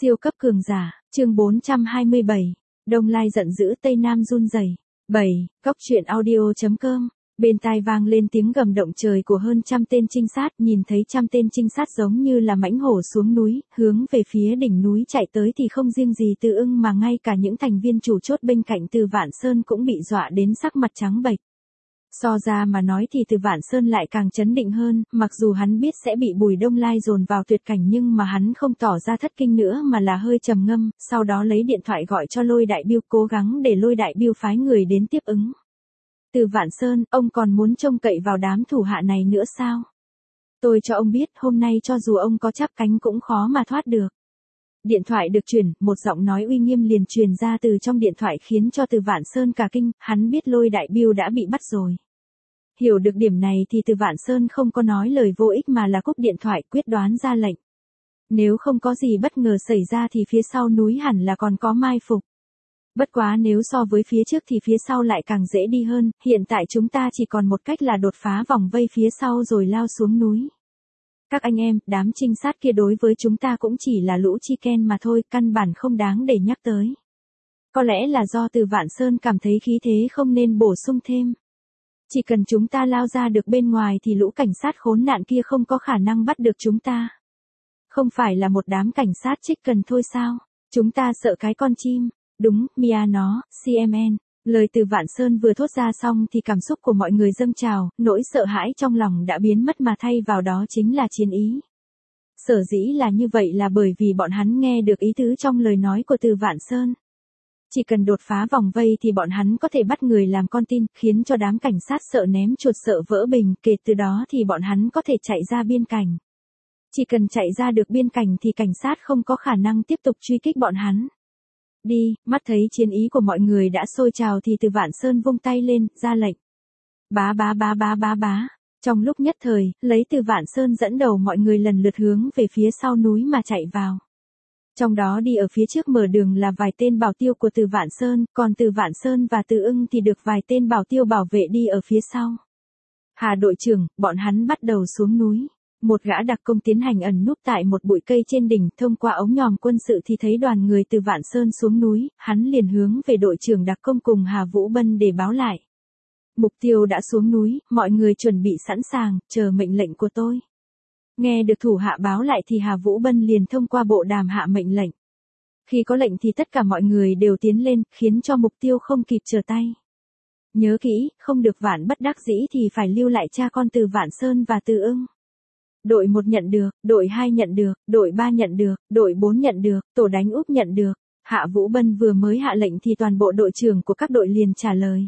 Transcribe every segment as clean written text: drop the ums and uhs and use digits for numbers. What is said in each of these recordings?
Siêu cấp cường giả, chương 427. Đông Lai giận dữ Tây Nam run rẩy. 7. Cóc truyện audio.com. Bên tai vang lên tiếng gầm động trời của hơn trăm tên trinh sát, nhìn thấy trăm tên trinh sát giống như là mãnh hổ xuống núi, hướng về phía đỉnh núi chạy tới thì không riêng gì Từ Ưng mà ngay cả những thành viên chủ chốt bên cạnh Từ Vạn Sơn cũng bị dọa đến sắc mặt trắng bệch. So ra mà nói thì Từ Vạn Sơn lại càng chấn định hơn, mặc dù hắn biết sẽ bị Bùi Đông Lai dồn vào tuyệt cảnh nhưng mà hắn không tỏ ra thất kinh nữa mà là hơi trầm ngâm, sau đó lấy điện thoại gọi cho Lôi Đại Biêu, cố gắng để Lôi Đại Biêu phái người đến tiếp ứng. Từ Vạn Sơn, ông còn muốn trông cậy vào đám thủ hạ này nữa sao? Tôi cho ông biết, hôm nay cho dù ông có chắp cánh cũng khó mà thoát được. Điện thoại được truyền, một giọng nói uy nghiêm liền truyền ra từ trong điện thoại khiến cho Từ Vạn Sơn cả kinh, hắn biết Lôi Đại Biêu đã bị bắt rồi. Hiểu được điểm này thì Từ Vạn Sơn không có nói lời vô ích mà là cúp điện thoại, quyết đoán ra lệnh. Nếu không có gì bất ngờ xảy ra thì phía sau núi hẳn là còn có mai phục. Bất quá nếu so với phía trước thì phía sau lại càng dễ đi hơn, hiện tại chúng ta chỉ còn một cách là đột phá vòng vây phía sau rồi lao xuống núi. Các anh em, đám trinh sát kia đối với chúng ta cũng chỉ là lũ chi ken mà thôi, căn bản không đáng để nhắc tới. Có lẽ là do Từ Vạn Sơn cảm thấy khí thế không nên bổ sung thêm. Chỉ cần chúng ta lao ra được bên ngoài thì lũ cảnh sát khốn nạn kia không có khả năng bắt được chúng ta. Không phải là một đám cảnh sát trích cần thôi sao? Chúng ta sợ cái con chim. Đúng, Mia nó, CMN. Lời Từ Vạn Sơn vừa thốt ra xong thì cảm xúc của mọi người dâng trào, nỗi sợ hãi trong lòng đã biến mất mà thay vào đó chính là chiến ý. Sở dĩ là như vậy là bởi vì bọn hắn nghe được ý tứ trong lời nói của Từ Vạn Sơn. Chỉ cần đột phá vòng vây thì bọn hắn có thể bắt người làm con tin, khiến cho đám cảnh sát sợ ném chuột sợ vỡ bình, kể từ đó thì bọn hắn có thể chạy ra biên cảnh. Chỉ cần chạy ra được biên cảnh thì cảnh sát không có khả năng tiếp tục truy kích bọn hắn. Đi, mắt thấy chiến ý của mọi người đã sôi trào thì Từ Vạn Sơn vung tay lên, ra lệnh. Bá bá bá bá bá bá. Trong lúc nhất thời, lấy Từ Vạn Sơn dẫn đầu mọi người lần lượt hướng về phía sau núi mà chạy vào. Trong đó đi ở phía trước mở đường là vài tên bảo tiêu của Từ Vạn Sơn, còn Từ Vạn Sơn và Từ Ưng thì được vài tên bảo tiêu bảo vệ đi ở phía sau. Hà đội trưởng, bọn hắn bắt đầu xuống núi. Một gã đặc công tiến hành ẩn núp tại một bụi cây trên đỉnh, thông qua ống nhòm quân sự thì thấy đoàn người Từ Vạn Sơn xuống núi, hắn liền hướng về đội trưởng đặc công cùng Hà Vũ Bân để báo lại. Mục tiêu đã xuống núi, mọi người chuẩn bị sẵn sàng, chờ mệnh lệnh của tôi. Nghe được thủ hạ báo lại thì Hà Vũ Bân liền thông qua bộ đàm hạ mệnh lệnh. Khi có lệnh thì tất cả mọi người đều tiến lên, khiến cho mục tiêu không kịp trở tay. Nhớ kỹ, không được vạn bất đắc dĩ thì phải lưu lại cha con Từ Vạn Sơn và Từ Ưng. Đội 1 nhận được, đội 2 nhận được, đội 3 nhận được, đội 4 nhận được, tổ đánh úp nhận được. Hạ Vũ Bân vừa mới hạ lệnh thì toàn bộ đội trưởng của các đội liền trả lời.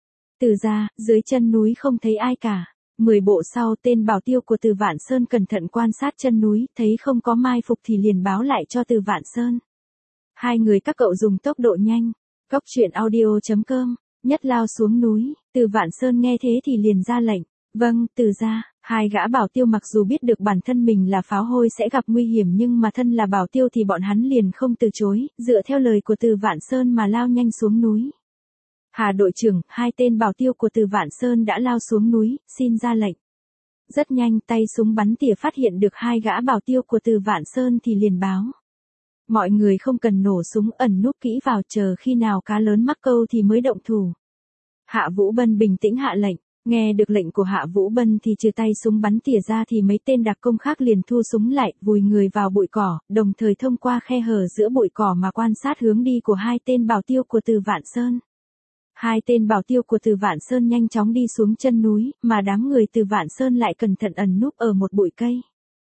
Từ ra, dưới chân núi không thấy ai cả. 10 bộ sau tên bảo tiêu của Từ Vạn Sơn cẩn thận quan sát chân núi, thấy không có mai phục thì liền báo lại cho Từ Vạn Sơn. Hai người các cậu dùng tốc độ nhanh. Cóc truyện audio.com. Nhất lao xuống núi, Từ Vạn Sơn nghe thế thì liền ra lệnh. Vâng, Từ ra. Hai gã bảo tiêu mặc dù biết được bản thân mình là pháo hôi sẽ gặp nguy hiểm nhưng mà thân là bảo tiêu thì bọn hắn liền không từ chối, dựa theo lời của Từ Vạn Sơn mà lao nhanh xuống núi. Hà đội trưởng, hai tên bảo tiêu của Từ Vạn Sơn đã lao xuống núi, xin ra lệnh. Rất nhanh tay súng bắn tỉa phát hiện được hai gã bảo tiêu của Từ Vạn Sơn thì liền báo. Mọi người không cần nổ súng, ẩn núp kỹ vào, chờ khi nào cá lớn mắc câu thì mới động thủ. Hạ Vũ Bân bình tĩnh hạ lệnh. Nghe được lệnh của Hạ Vũ Bân thì trừ tay súng bắn tỉa ra thì mấy tên đặc công khác liền thu súng lại, vùi người vào bụi cỏ, đồng thời thông qua khe hở giữa bụi cỏ mà quan sát hướng đi của hai tên bảo tiêu của Từ Vạn Sơn. Hai tên bảo tiêu của Từ Vạn Sơn nhanh chóng đi xuống chân núi, mà đám người Từ Vạn Sơn lại cẩn thận ẩn núp ở một bụi cây.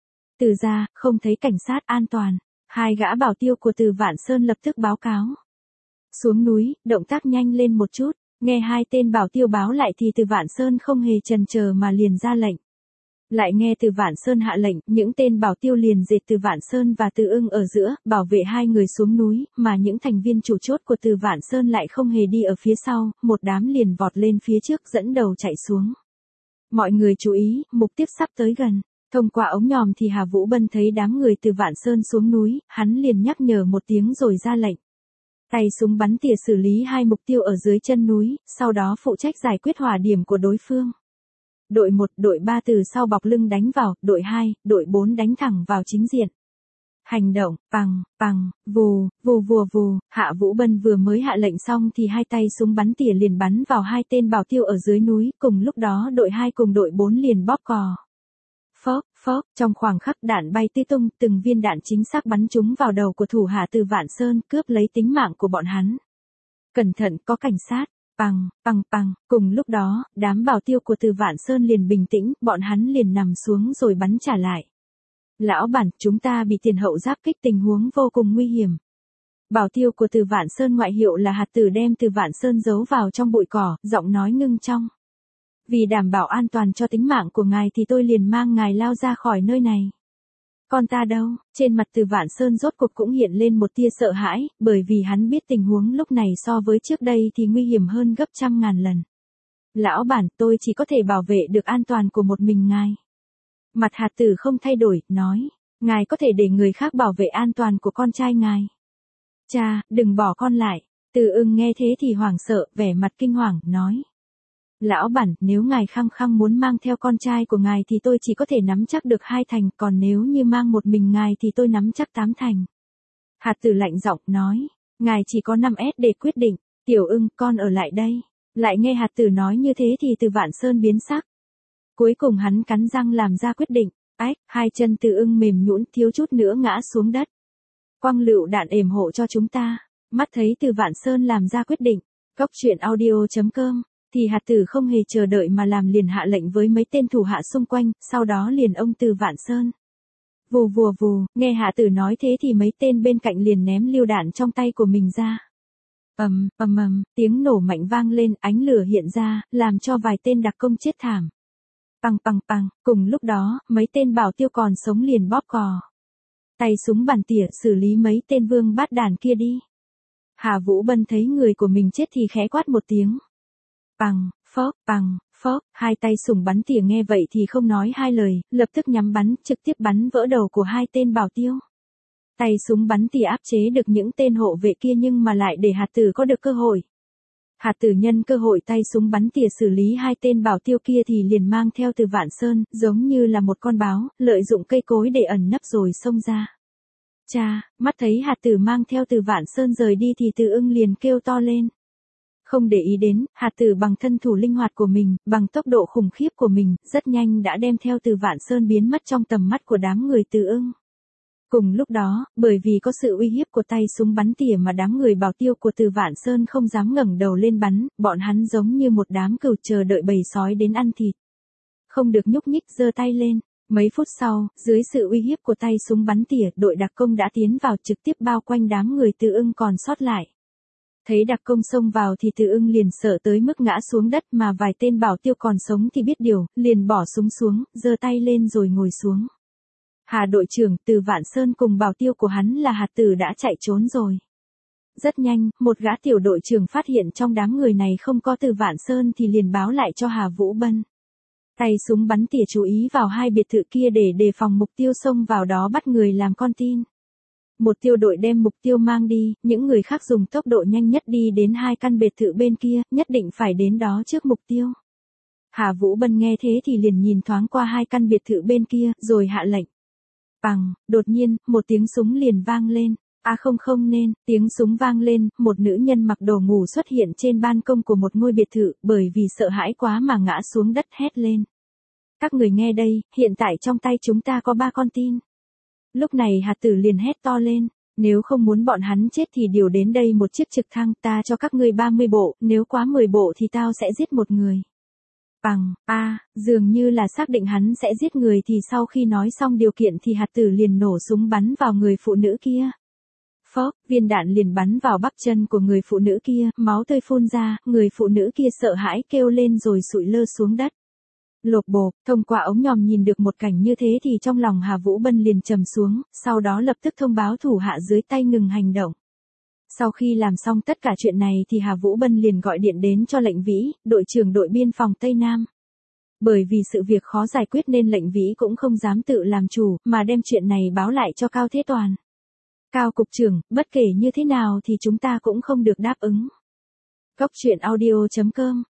Từ ra, không thấy cảnh sát, an toàn. Hai gã bảo tiêu của Từ Vạn Sơn lập tức báo cáo. Xuống núi, động tác nhanh lên một chút. Nghe hai tên bảo tiêu báo lại thì Từ Vạn Sơn không hề chần chờ mà liền ra lệnh. Lại nghe Từ Vạn Sơn hạ lệnh, những tên bảo tiêu liền dệt Từ Vạn Sơn và Từ Ưng ở giữa, bảo vệ hai người xuống núi, mà những thành viên chủ chốt của Từ Vạn Sơn lại không hề đi ở phía sau, một đám liền vọt lên phía trước dẫn đầu chạy xuống. Mọi người chú ý, mục tiêu sắp tới gần. Thông qua ống nhòm thì Hà Vũ Bân thấy đám người Từ Vạn Sơn xuống núi, hắn liền nhắc nhở một tiếng rồi ra lệnh. Tay súng bắn tỉa xử lý hai mục tiêu ở dưới chân núi, sau đó phụ trách giải quyết hỏa điểm của đối phương. Đội 1, đội 3 từ sau bọc lưng đánh vào, đội 2, đội 4 đánh thẳng vào chính diện. Hành động, bằng, vù, vù vùa vù, Hạ Vũ Bân vừa mới hạ lệnh xong thì hai tay súng bắn tỉa liền bắn vào hai tên bảo tiêu ở dưới núi, cùng lúc đó đội 2 cùng đội 4 liền bóp cò. Phốc, trong khoảng khắc đạn bay tứ tung, từng viên đạn chính xác bắn trúng vào đầu của thủ hạ Từ Vạn Sơn, cướp lấy tính mạng của bọn hắn. Cẩn thận, có cảnh sát. Bằng, cùng lúc đó, đám bảo tiêu của Từ Vạn Sơn liền bình tĩnh, bọn hắn liền nằm xuống rồi bắn trả lại. Lão bản, chúng ta bị tiền hậu giáp kích, tình huống vô cùng nguy hiểm. Bảo tiêu của Từ Vạn Sơn ngoại hiệu là Hạt Tử đem Từ Vạn Sơn giấu vào trong bụi cỏ, giọng nói ngưng trong. Vì đảm bảo an toàn cho tính mạng của ngài thì tôi liền mang ngài lao ra khỏi nơi này. Còn ta đâu? Trên mặt Từ Vạn Sơn rốt cuộc cũng hiện lên một tia sợ hãi, bởi vì hắn biết tình huống lúc này so với trước đây thì nguy hiểm hơn gấp trăm ngàn lần. Lão bản, tôi chỉ có thể bảo vệ được an toàn của một mình ngài. Mặt Hạt Tử không thay đổi, nói, ngài có thể để người khác bảo vệ an toàn của con trai ngài. Cha, đừng bỏ con lại. Từ Ưng nghe thế thì hoảng sợ, vẻ mặt kinh hoàng, nói. Lão bản, nếu ngài khăng khăng muốn mang theo con trai của ngài thì tôi chỉ có thể nắm chắc được 2 thành, còn nếu như mang một mình ngài thì tôi nắm chắc 8 thành. Hạt Tử lạnh giọng nói, ngài chỉ có 5S để quyết định, Tiểu Ưng, con ở lại đây. Lại nghe Hạt Tử nói như thế thì Từ Vạn Sơn biến sắc. Cuối cùng hắn cắn răng làm ra quyết định, hai chân Từ Ưng mềm nhũn thiếu chút nữa ngã xuống đất. Quang lựu đạn ềm hộ cho chúng ta, mắt thấy Từ Vạn Sơn làm ra quyết định, Cốc truyện audio.com. Thì Hạt Tử không hề chờ đợi mà làm liền hạ lệnh với mấy tên thủ hạ xung quanh, sau đó liền ông Từ Vạn Sơn. Vù vùa vù, nghe Hạ Tử nói thế thì mấy tên bên cạnh liền ném lựu đạn trong tay của mình ra. Ầm, tiếng nổ mạnh vang lên, ánh lửa hiện ra, làm cho vài tên đặc công chết thảm. Bằng, cùng lúc đó, mấy tên bảo tiêu còn sống liền bóp cò. Tay súng bắn tỉa xử lý mấy tên vương bát đàn kia đi. Hà Vũ Bân thấy người của mình chết thì khẽ quát một tiếng. Phốc, hai tay súng bắn tỉa nghe vậy thì không nói hai lời, lập tức nhắm bắn, trực tiếp bắn vỡ đầu của hai tên bảo tiêu. Tay súng bắn tỉa áp chế được những tên hộ vệ kia nhưng mà lại để Hạt Tử có được cơ hội. Hạt Tử nhân cơ hội tay súng bắn tỉa xử lý hai tên bảo tiêu kia thì liền mang theo Từ Vạn Sơn, giống như là một con báo, lợi dụng cây cối để ẩn nấp rồi xông ra. Cha, mắt thấy Hạt Tử mang theo Từ Vạn Sơn rời đi thì Từ Ưng liền kêu to lên. Không để ý đến, Hạt Tử bằng thân thủ linh hoạt của mình, bằng tốc độ khủng khiếp của mình, rất nhanh đã đem theo Từ Vạn Sơn biến mất trong tầm mắt của đám người Từ Ưng. Cùng lúc đó, bởi vì có sự uy hiếp của tay súng bắn tỉa mà đám người bảo tiêu của Từ Vạn Sơn không dám ngẩng đầu lên bắn, bọn hắn giống như một đám cừu chờ đợi bầy sói đến ăn thịt. Không được nhúc nhích, giơ tay lên. Mấy phút sau, dưới sự uy hiếp của tay súng bắn tỉa, đội đặc công đã tiến vào trực tiếp bao quanh đám người Từ Ưng còn sót lại. Thấy đặc công xông vào thì Từ Ưng liền sợ tới mức ngã xuống đất, mà vài tên bảo tiêu còn sống thì biết điều, liền bỏ súng xuống, giơ tay lên rồi ngồi xuống. Hà đội trưởng, Từ Vạn Sơn cùng bảo tiêu của hắn là Hạt Tử đã chạy trốn rồi. Rất nhanh, một gã tiểu đội trưởng phát hiện trong đám người này không có Từ Vạn Sơn thì liền báo lại cho Hà Vũ Bân. Tay súng bắn tỉa chú ý vào hai biệt thự kia để đề phòng mục tiêu xông vào đó bắt người làm con tin. Một tiêu đội đem mục tiêu mang đi, những người khác dùng tốc độ nhanh nhất đi đến hai căn biệt thự bên kia, nhất định phải đến đó trước mục tiêu. Hà Vũ Bân nghe thế thì liền nhìn thoáng qua hai căn biệt thự bên kia, rồi hạ lệnh. Đột nhiên, một tiếng súng liền vang lên. Không nên, tiếng súng vang lên, một nữ nhân mặc đồ ngủ xuất hiện trên ban công của một ngôi biệt thự, bởi vì sợ hãi quá mà ngã xuống đất hét lên. Các người nghe đây, hiện tại trong tay chúng ta có 3 con tin. Lúc này Hạt Tử liền hét to lên, nếu không muốn bọn hắn chết thì điều đến đây một chiếc trực thăng, ta cho các ngươi 30 bộ, nếu quá 10 bộ thì tao sẽ giết một người. Dường như là xác định hắn sẽ giết người thì sau khi nói xong điều kiện thì Hạt Tử liền nổ súng bắn vào người phụ nữ kia. Viên đạn liền bắn vào bắp chân của người phụ nữ kia, máu tươi phun ra, người phụ nữ kia sợ hãi kêu lên rồi sụi lơ xuống đất. Lộp bộp, thông qua ống nhòm nhìn được một cảnh như thế thì trong lòng Hà Vũ Bân liền trầm xuống, sau đó lập tức thông báo thủ hạ dưới tay ngừng hành động. Sau khi làm xong tất cả chuyện này thì Hà Vũ Bân liền gọi điện đến cho Lệnh Vĩ, đội trưởng đội biên phòng Tây Nam. Bởi vì sự việc khó giải quyết nên Lệnh Vĩ cũng không dám tự làm chủ, mà đem chuyện này báo lại cho Cao Thế Toàn. Cao cục trưởng, bất kể như thế nào thì chúng ta cũng không được đáp ứng. Cốc truyện audio.com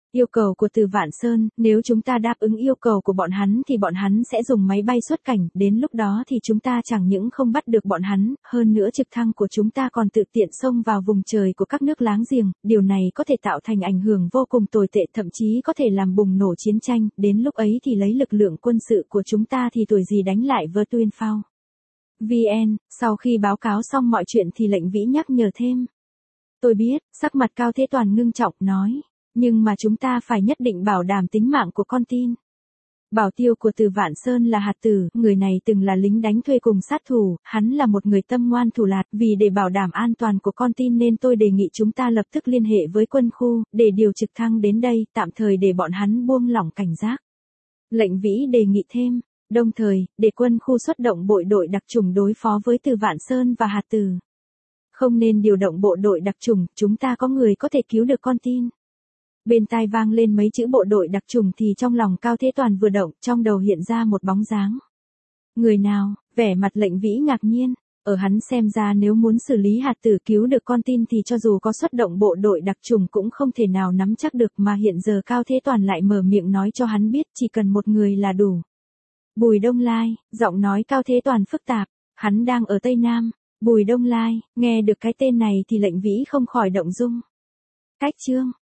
Yêu cầu của Từ Vạn Sơn, nếu chúng ta đáp ứng yêu cầu của bọn hắn thì bọn hắn sẽ dùng máy bay xuất cảnh, đến lúc đó thì chúng ta chẳng những không bắt được bọn hắn, hơn nữa trực thăng của chúng ta còn tự tiện xông vào vùng trời của các nước láng giềng, điều này có thể tạo thành ảnh hưởng vô cùng tồi tệ, thậm chí có thể làm bùng nổ chiến tranh, đến lúc ấy thì lấy lực lượng quân sự của chúng ta thì tuổi gì đánh lại vơ Tuyên Phao. VN, sau khi báo cáo xong mọi chuyện thì Lệnh Vĩ nhắc nhở thêm. Tôi biết, sắc mặt Cao Thế Toàn ngưng trọng nói. Nhưng mà chúng ta phải nhất định bảo đảm tính mạng của con tin. Bảo tiêu của Từ Vạn Sơn là Hạt Tử, người này từng là lính đánh thuê cùng sát thủ, hắn là một người tâm ngoan thủ lạt, vì để bảo đảm an toàn của con tin nên tôi đề nghị chúng ta lập tức liên hệ với quân khu, để điều trực thăng đến đây, tạm thời để bọn hắn buông lỏng cảnh giác. Lệnh Vĩ đề nghị thêm, đồng thời, để quân khu xuất động bộ đội đặc chủng đối phó với Từ Vạn Sơn và Hạt Tử. Không nên điều động bộ đội đặc chủng, chúng ta có người có thể cứu được con tin. Bên tai vang lên mấy chữ bộ đội đặc chủng thì trong lòng Cao Thế Toàn vừa động, trong đầu hiện ra một bóng dáng. Người nào? Vẻ mặt Lệnh Vĩ ngạc nhiên, ở hắn xem ra nếu muốn xử lý Hạt Tử cứu được con tin thì cho dù có xuất động bộ đội đặc chủng cũng không thể nào nắm chắc được, mà hiện giờ Cao Thế Toàn lại mở miệng nói cho hắn biết chỉ cần một người là đủ. Bùi Đông Lai, giọng nói Cao Thế Toàn phức tạp, hắn đang ở Tây Nam. Bùi Đông Lai, nghe được cái tên này thì Lệnh Vĩ không khỏi động dung. Cách chương